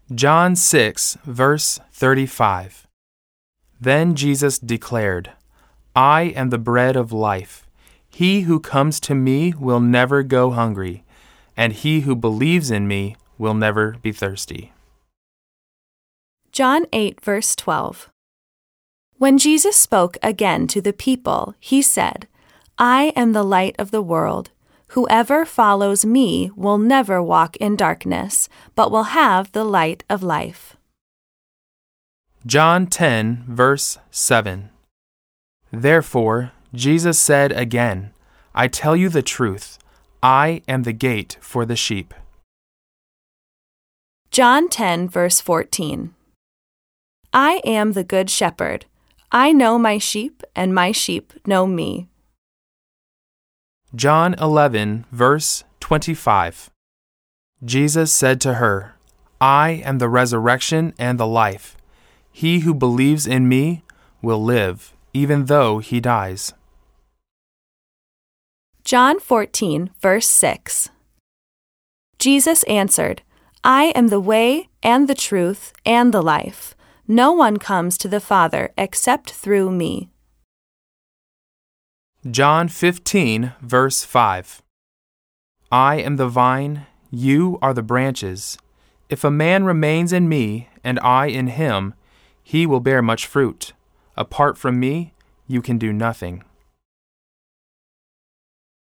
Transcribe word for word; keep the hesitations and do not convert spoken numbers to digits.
John six, verse thirty-five. Then Jesus declared, I am the bread of life. He who comes to me will never go hungry, and he who believes in me will never be thirsty. John eight, verse twelve. When Jesus spoke again to the people, he said, I am the light of the world. Whoever follows me will never walk in darkness, but will have the light of life. John ten, verse seven. Therefore, Jesus said again, I tell you the truth, I am the gate for the sheep. John ten, verse fourteen. I am the good shepherd. I know my sheep, and my sheep know me. John eleven, verse twenty-five. Jesus said to her, I am the resurrection and the life. He who believes in me will live, even though he dies. John fourteen, verse six. Jesus answered, I am the way and the truth and the life. No one comes to the Father except through me. John fifteen, verse five. I am the vine, you are the branches. If a man remains in me, and I in him, he will bear much fruit. Apart from me, you can do nothing.